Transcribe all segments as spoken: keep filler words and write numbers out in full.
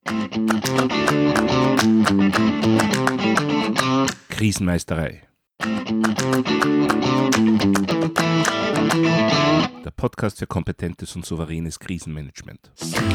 Krisenmeisterei. Der Podcast für kompetentes und souveränes Krisenmanagement.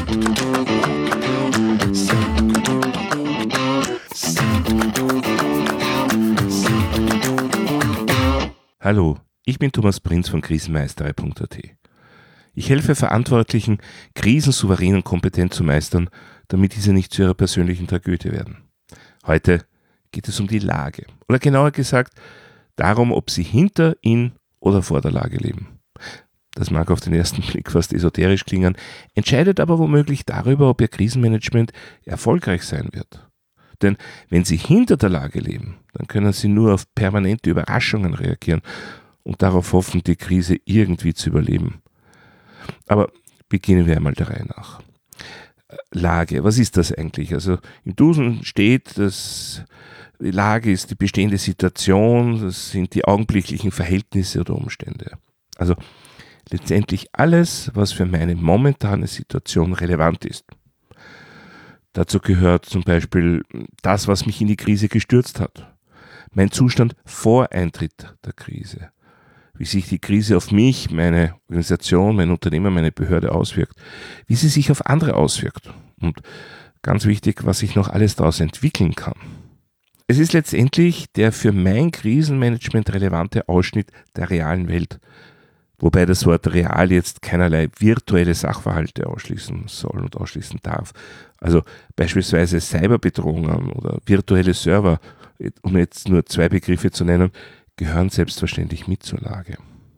Hallo, ich bin Thomas Prinz von krisenmeisterei punkt a t. Ich helfe Verantwortlichen, Krisen souverän und kompetent zu meistern, damit diese nicht zu ihrer persönlichen Tragödie werden. Heute geht es um die Lage. Oder genauer gesagt, darum, ob sie hinter, in oder vor der Lage leben. Das mag auf den ersten Blick fast esoterisch klingen, entscheidet aber womöglich darüber, ob ihr Krisenmanagement erfolgreich sein wird. Denn wenn sie hinter der Lage leben, dann können sie nur auf permanente Überraschungen reagieren und darauf hoffen, die Krise irgendwie zu überleben. Aber beginnen wir einmal der Reihe nach. Lage, was ist das eigentlich? Also im Duden steht, dass die Lage ist die bestehende Situation, das sind die augenblicklichen Verhältnisse oder Umstände. Also letztendlich alles, was für meine momentane Situation relevant ist. Dazu gehört zum Beispiel das, was mich in die Krise gestürzt hat. Mein Zustand vor Eintritt der Krise. Wie sich die Krise auf mich, meine Organisation, mein Unternehmen, meine Behörde auswirkt. Wie sie sich auf andere auswirkt. Und ganz wichtig, was sich noch alles daraus entwickeln kann. Es ist letztendlich der für mein Krisenmanagement relevante Ausschnitt der realen Welt. Wobei das Wort real jetzt keinerlei virtuelle Sachverhalte ausschließen soll und ausschließen darf. Also beispielsweise Cyberbedrohungen oder virtuelle Server, um jetzt nur zwei Begriffe zu nennen, gehören selbstverständlich mit zur Lage.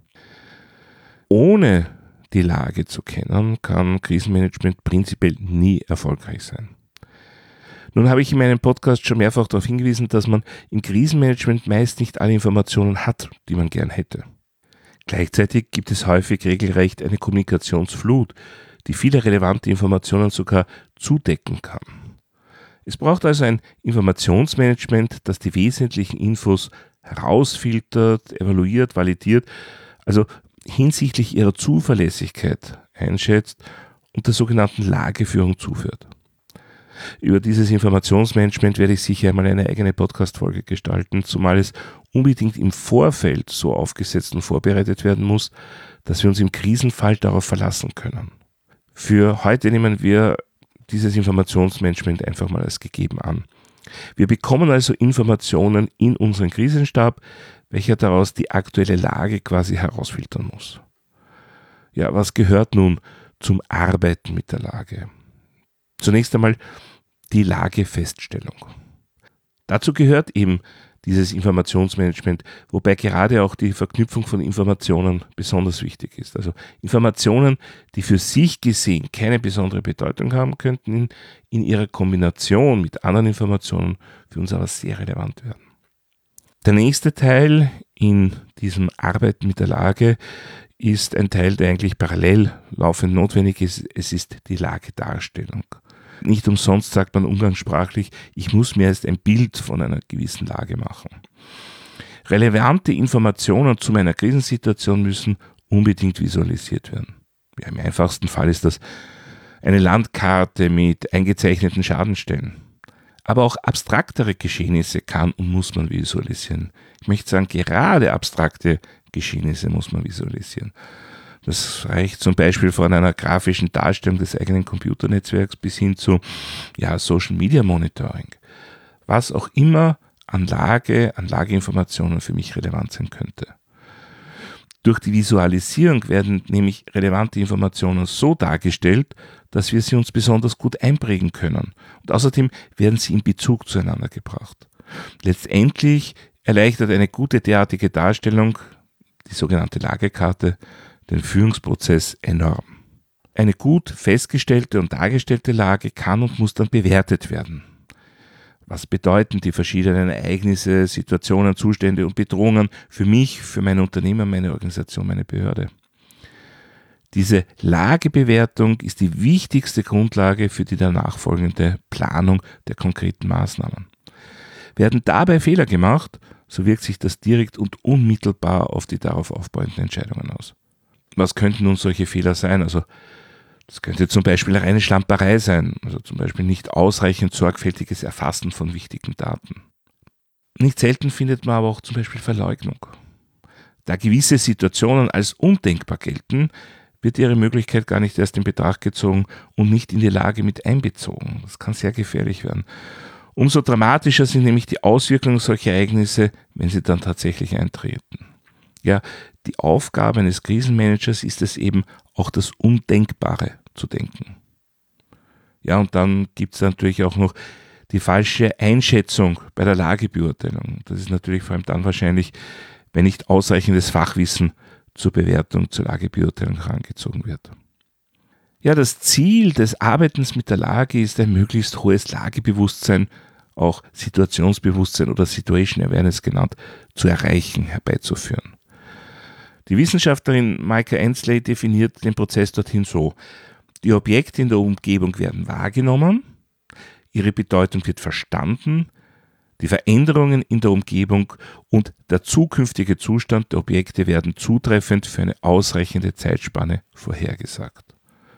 Ohne die Lage zu kennen, kann Krisenmanagement prinzipiell nie erfolgreich sein. Nun habe ich in meinem Podcast schon mehrfach darauf hingewiesen, dass man im Krisenmanagement meist nicht alle Informationen hat, die man gern hätte. Gleichzeitig gibt es häufig regelrecht eine Kommunikationsflut, die viele relevante Informationen sogar zudecken kann. Es braucht also ein Informationsmanagement, das die wesentlichen Infos herausfiltert, evaluiert, validiert, also hinsichtlich ihrer Zuverlässigkeit einschätzt und der sogenannten Lageführung zuführt. Über dieses Informationsmanagement werde ich sicher einmal eine eigene Podcast-Folge gestalten, zumal es unbedingt im Vorfeld so aufgesetzt und vorbereitet werden muss, dass wir uns im Krisenfall darauf verlassen können. Für heute nehmen wir dieses Informationsmanagement einfach mal als gegeben an. Wir bekommen also Informationen in unseren Krisenstab, welcher daraus die aktuelle Lage quasi herausfiltern muss. Ja, was gehört nun zum Arbeiten mit der Lage? Zunächst einmal die Lagefeststellung. Dazu gehört eben dieses Informationsmanagement, wobei gerade auch die Verknüpfung von Informationen besonders wichtig ist. Also Informationen, die für sich gesehen keine besondere Bedeutung haben, könnten in, in ihrer Kombination mit anderen Informationen für uns aber sehr relevant werden. Der nächste Teil in diesem Arbeiten mit der Lage ist ein Teil, der eigentlich parallel laufend notwendig ist. Es ist die Lagedarstellung. Nicht umsonst sagt man umgangssprachlich, ich muss mir erst ein Bild von einer gewissen Lage machen. Relevante Informationen zu meiner Krisensituation müssen unbedingt visualisiert werden. Ja, im einfachsten Fall ist das eine Landkarte mit eingezeichneten Schadenstellen. Aber auch abstraktere Geschehnisse kann und muss man visualisieren. Ich möchte sagen, gerade abstrakte Geschehnisse muss man visualisieren. Das reicht zum Beispiel von einer grafischen Darstellung des eigenen Computernetzwerks bis hin zu ja, Social Media Monitoring. Was auch immer an Lage, an Lageinformationen für mich relevant sein könnte. Durch die Visualisierung werden nämlich relevante Informationen so dargestellt, dass wir sie uns besonders gut einprägen können. Und außerdem werden sie in Bezug zueinander gebracht. Letztendlich erleichtert eine gute derartige Darstellung, die sogenannte Lagekarte, den Führungsprozess enorm. Eine gut festgestellte und dargestellte Lage kann und muss dann bewertet werden. Was bedeuten die verschiedenen Ereignisse, Situationen, Zustände und Bedrohungen für mich, für mein Unternehmen, meine Organisation, meine Behörde? Diese Lagebewertung ist die wichtigste Grundlage für die danach folgende Planung der konkreten Maßnahmen. Werden dabei Fehler gemacht, so wirkt sich das direkt und unmittelbar auf die darauf aufbauenden Entscheidungen aus. Was könnten nun solche Fehler sein? Also Das könnte zum Beispiel reine Schlamperei sein, also zum Beispiel nicht ausreichend sorgfältiges Erfassen von wichtigen Daten. Nicht selten findet man aber auch zum Beispiel Verleugnung. Da gewisse Situationen als undenkbar gelten, wird ihre Möglichkeit gar nicht erst in Betracht gezogen und nicht in die Lage mit einbezogen. Das kann sehr gefährlich werden. Umso dramatischer sind nämlich die Auswirkungen solcher Ereignisse, wenn sie dann tatsächlich eintreten. Ja, die Aufgabe eines Krisenmanagers ist es eben, auch das Undenkbare zu denken. Ja, und dann gibt es natürlich auch noch die falsche Einschätzung bei der Lagebeurteilung. Das ist natürlich vor allem dann wahrscheinlich, wenn nicht ausreichendes Fachwissen zur Bewertung, zur Lagebeurteilung herangezogen wird. Ja, das Ziel des Arbeitens mit der Lage ist ein möglichst hohes Lagebewusstsein, auch Situationsbewusstsein oder Situation Awareness genannt, zu erreichen, herbeizuführen. Die Wissenschaftlerin Maika Ainsleigh definiert den Prozess dorthin so: Die Objekte in der Umgebung werden wahrgenommen, ihre Bedeutung wird verstanden, die Veränderungen in der Umgebung und der zukünftige Zustand der Objekte werden zutreffend für eine ausreichende Zeitspanne vorhergesagt.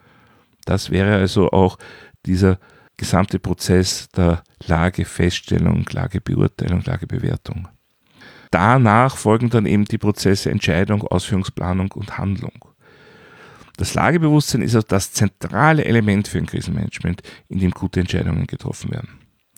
Das wäre also auch dieser gesamte Prozess der Lagefeststellung, Lagebeurteilung, Lagebewertung. Danach folgen dann eben die Prozesse Entscheidung, Ausführungsplanung und Handlung. Das Lagebewusstsein ist also das zentrale Element für ein Krisenmanagement, in dem gute Entscheidungen getroffen werden.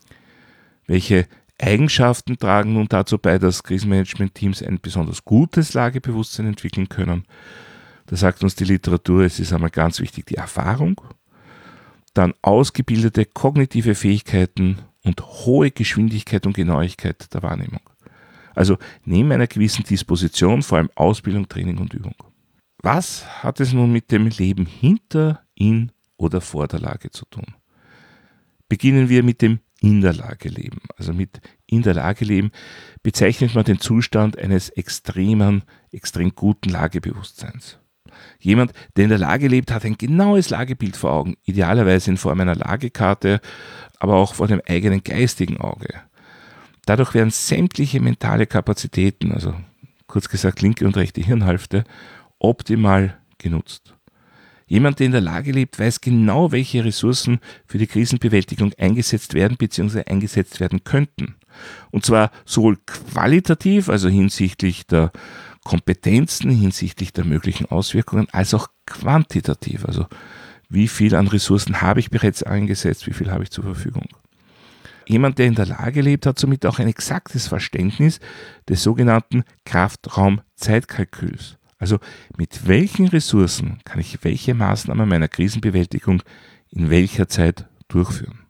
Welche Eigenschaften tragen nun dazu bei, dass Krisenmanagement-Teams ein besonders gutes Lagebewusstsein entwickeln können? Da sagt uns die Literatur, es ist einmal ganz wichtig die Erfahrung, dann ausgebildete kognitive Fähigkeiten und hohe Geschwindigkeit und Genauigkeit der Wahrnehmung. Also neben einer gewissen Disposition, vor allem Ausbildung, Training und Übung. Was hat es nun mit dem Leben hinter, in oder vor der Lage zu tun? Beginnen wir mit dem in der Lage leben. Also mit in der Lage leben bezeichnet man den Zustand eines extremen, extrem guten Lagebewusstseins. Jemand, der in der Lage lebt, hat ein genaues Lagebild vor Augen, idealerweise in Form einer Lagekarte, aber auch vor dem eigenen geistigen Auge. Dadurch werden sämtliche mentale Kapazitäten, also kurz gesagt linke und rechte Hirnhälfte, optimal genutzt. Jemand, der in der Lage lebt, weiß genau, welche Ressourcen für die Krisenbewältigung eingesetzt werden bzw. eingesetzt werden könnten. Und zwar sowohl qualitativ, also hinsichtlich der Kompetenzen, hinsichtlich der möglichen Auswirkungen, als auch quantitativ, also wie viel an Ressourcen habe ich bereits eingesetzt, wie viel habe ich zur Verfügung. Jemand, der in der Lage lebt, hat somit auch ein exaktes Verständnis des sogenannten Kraftraum-Zeitkalküls. Also mit welchen Ressourcen kann ich welche Maßnahmen meiner Krisenbewältigung in welcher Zeit durchführen.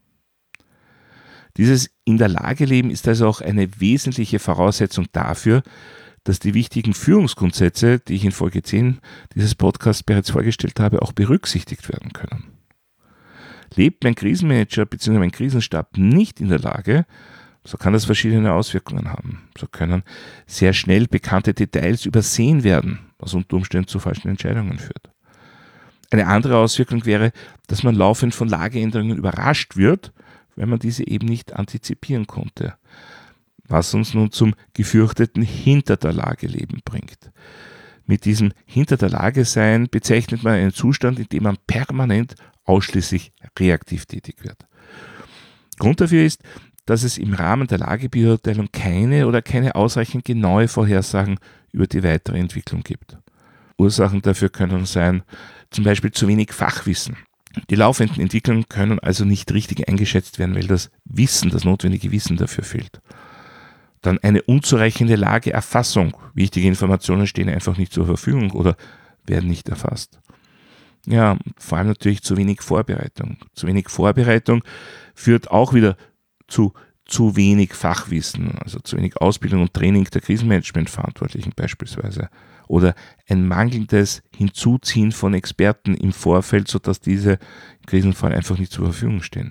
Dieses in der Lage leben ist also auch eine wesentliche Voraussetzung dafür, dass die wichtigen Führungsgrundsätze, die ich in Folge zehn dieses Podcasts bereits vorgestellt habe, auch berücksichtigt werden können. Lebt mein Krisenmanager bzw. mein Krisenstab nicht in der Lage, so kann das verschiedene Auswirkungen haben. So können sehr schnell bekannte Details übersehen werden, was unter Umständen zu falschen Entscheidungen führt. Eine andere Auswirkung wäre, dass man laufend von Lageänderungen überrascht wird, wenn man diese eben nicht antizipieren konnte. Was uns nun zum gefürchteten Hinter der Lage leben bringt. Mit diesem Hinter der Lage sein bezeichnet man einen Zustand, in dem man permanent ausschließlich reaktiv tätig wird. Grund dafür ist, dass es im Rahmen der Lagebeurteilung keine oder keine ausreichend genaue Vorhersagen über die weitere Entwicklung gibt. Ursachen dafür können sein, zum Beispiel zu wenig Fachwissen. Die laufenden Entwicklungen können also nicht richtig eingeschätzt werden, weil das Wissen, das notwendige Wissen dafür fehlt. Dann eine unzureichende Lageerfassung. Wichtige Informationen stehen einfach nicht zur Verfügung oder werden nicht erfasst. Ja, vor allem natürlich zu wenig Vorbereitung. Zu wenig Vorbereitung führt auch wieder zu zu wenig Fachwissen, also zu wenig Ausbildung und Training der Krisenmanagementverantwortlichen beispielsweise. Oder ein mangelndes Hinzuziehen von Experten im Vorfeld, sodass diese im Krisenfall einfach nicht zur Verfügung stehen.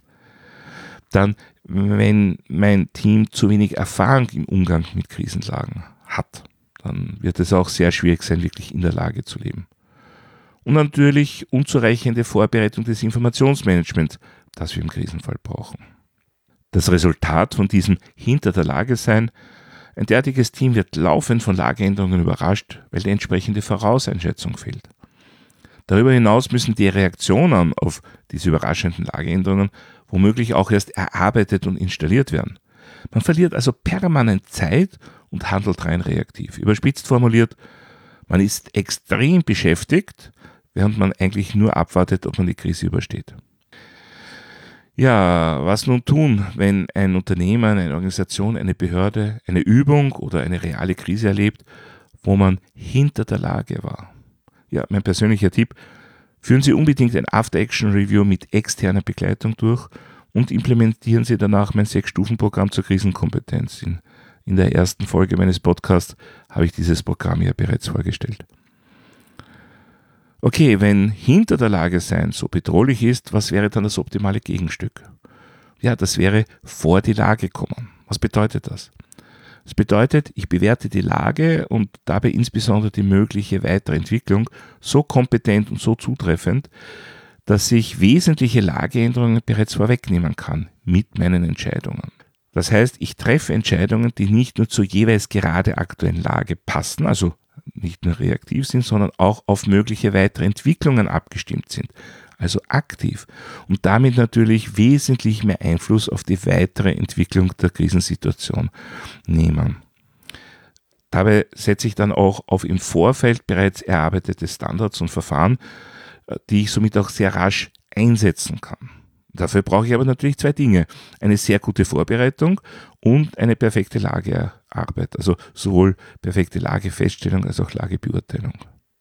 Dann, wenn mein Team zu wenig Erfahrung im Umgang mit Krisenlagen hat, dann wird es auch sehr schwierig sein, wirklich in der Lage zu leben. Und natürlich unzureichende Vorbereitung des Informationsmanagements, das wir im Krisenfall brauchen. Das Resultat von diesem Hinter der Lage sein: Ein derartiges Team wird laufend von Lageänderungen überrascht, weil die entsprechende Vorauseinschätzung fehlt. Darüber hinaus müssen die Reaktionen auf diese überraschenden Lageänderungen womöglich auch erst erarbeitet und installiert werden. Man verliert also permanent Zeit und handelt rein reaktiv. Überspitzt formuliert, man ist extrem beschäftigt, während man eigentlich nur abwartet, ob man die Krise übersteht. Ja, was nun tun, wenn ein Unternehmen, eine Organisation, eine Behörde, eine Übung oder eine reale Krise erlebt, wo man hinter der Lage war? Ja, mein persönlicher Tipp, führen Sie unbedingt ein After-Action-Review mit externer Begleitung durch und implementieren Sie danach mein Sechs-Stufen-Programm zur Krisenkompetenz. In, in der ersten Folge meines Podcasts habe ich dieses Programm ja bereits vorgestellt. Okay, wenn hinter der Lage sein so bedrohlich ist, was wäre dann das optimale Gegenstück? Ja, das wäre vor die Lage kommen. Was bedeutet das? Das bedeutet, ich bewerte die Lage und dabei insbesondere die mögliche weitere Entwicklung so kompetent und so zutreffend, dass ich wesentliche Lageänderungen bereits vorwegnehmen kann mit meinen Entscheidungen. Das heißt, ich treffe Entscheidungen, die nicht nur zur jeweils gerade aktuellen Lage passen, also nicht nur reaktiv sind, sondern auch auf mögliche weitere Entwicklungen abgestimmt sind, also aktiv und damit natürlich wesentlich mehr Einfluss auf die weitere Entwicklung der Krisensituation nehmen. Dabei setze ich dann auch auf im Vorfeld bereits erarbeitete Standards und Verfahren, die ich somit auch sehr rasch einsetzen kann. Dafür brauche ich aber natürlich zwei Dinge. Eine sehr gute Vorbereitung und eine perfekte Lagearbeit. Also sowohl perfekte Lagefeststellung als auch Lagebeurteilung.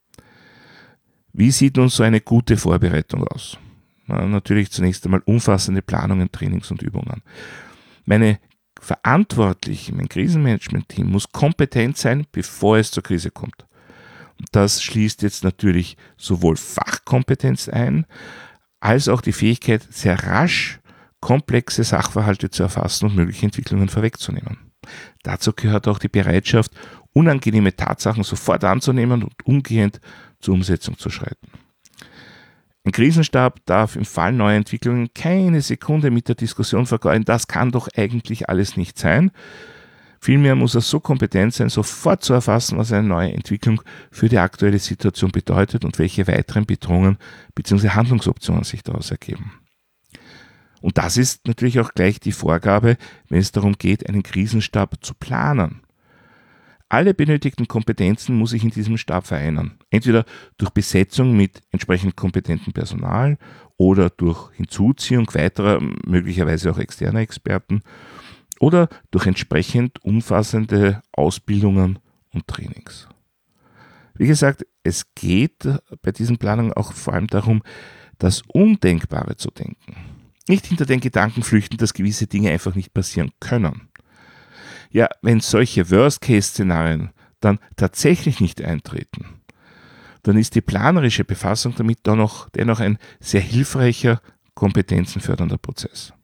Wie sieht nun so eine gute Vorbereitung aus? Na, natürlich zunächst einmal umfassende Planungen, Trainings und Übungen. Meine Verantwortlichen, mein Krisenmanagement-Team muss kompetent sein, bevor es zur Krise kommt. Das schließt jetzt natürlich sowohl Fachkompetenz ein, als auch die Fähigkeit, sehr rasch komplexe Sachverhalte zu erfassen und mögliche Entwicklungen vorwegzunehmen. Dazu gehört auch die Bereitschaft, unangenehme Tatsachen sofort anzunehmen und umgehend zur Umsetzung zu schreiten. Ein Krisenstab darf im Fall neuer Entwicklungen keine Sekunde mit der Diskussion vergeuden, das kann doch eigentlich alles nicht sein. Vielmehr muss er so kompetent sein, sofort zu erfassen, was eine neue Entwicklung für die aktuelle Situation bedeutet und welche weiteren Bedrohungen bzw. Handlungsoptionen sich daraus ergeben. Und das ist natürlich auch gleich die Vorgabe, wenn es darum geht, einen Krisenstab zu planen. Alle benötigten Kompetenzen muss ich in diesem Stab vereinen. Entweder durch Besetzung mit entsprechend kompetentem Personal oder durch Hinzuziehung weiterer, möglicherweise auch externer Experten, oder durch entsprechend umfassende Ausbildungen und Trainings. Wie gesagt, es geht bei diesen Planungen auch vor allem darum, das Undenkbare zu denken. Nicht hinter den Gedanken flüchten, dass gewisse Dinge einfach nicht passieren können. Ja, wenn solche Worst-Case-Szenarien dann tatsächlich nicht eintreten, dann ist die planerische Befassung damit dann noch, dennoch ein sehr hilfreicher, kompetenzenfördernder Prozess.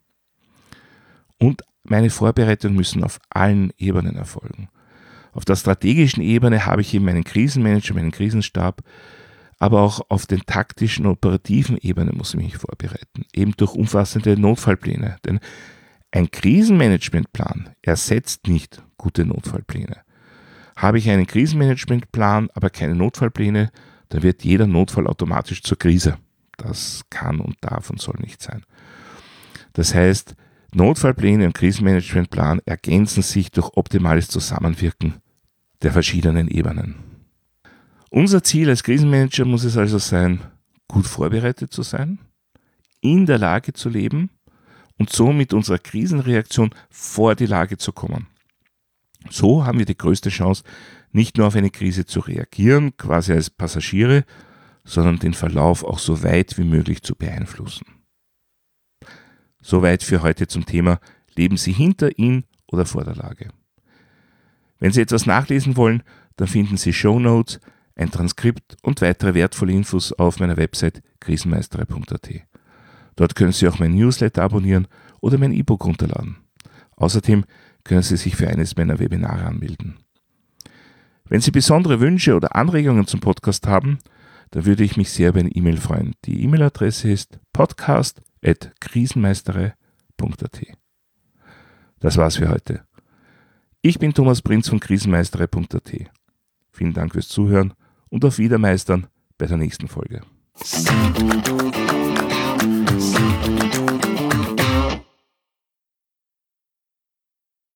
Und meine Vorbereitungen müssen auf allen Ebenen erfolgen. Auf der strategischen Ebene habe ich eben meinen Krisenmanager, meinen Krisenstab, aber auch auf den taktischen, operativen Ebenen muss ich mich vorbereiten, eben durch umfassende Notfallpläne. Denn ein Krisenmanagementplan ersetzt nicht gute Notfallpläne. Habe ich einen Krisenmanagementplan, aber keine Notfallpläne, dann wird jeder Notfall automatisch zur Krise. Das kann und darf und soll nicht sein. Das heißt, Notfallpläne und Krisenmanagementplan ergänzen sich durch optimales Zusammenwirken der verschiedenen Ebenen. Unser Ziel als Krisenmanager muss es also sein, gut vorbereitet zu sein, in der Lage zu leben und so mit unserer Krisenreaktion vor die Lage zu kommen. So haben wir die größte Chance, nicht nur auf eine Krise zu reagieren, quasi als Passagiere, sondern den Verlauf auch so weit wie möglich zu beeinflussen. Soweit für heute zum Thema: Leben Sie hinter, in oder vor der Lage. Wenn Sie etwas nachlesen wollen, dann finden Sie Shownotes, ein Transkript und weitere wertvolle Infos auf meiner Website krisenmeisterei punkt a t. Dort können Sie auch mein Newsletter abonnieren oder mein E-Book runterladen. Außerdem können Sie sich für eines meiner Webinare anmelden. Wenn Sie besondere Wünsche oder Anregungen zum Podcast haben, dann würde ich mich sehr über eine E-Mail freuen. Die E-Mail-Adresse ist podcast at krisenmeisterei punkt a t. Das war's für heute. Ich bin Thomas Prinz von krisenmeisterei punkt a t. Vielen Dank fürs Zuhören und auf Wiedermeistern bei der nächsten Folge.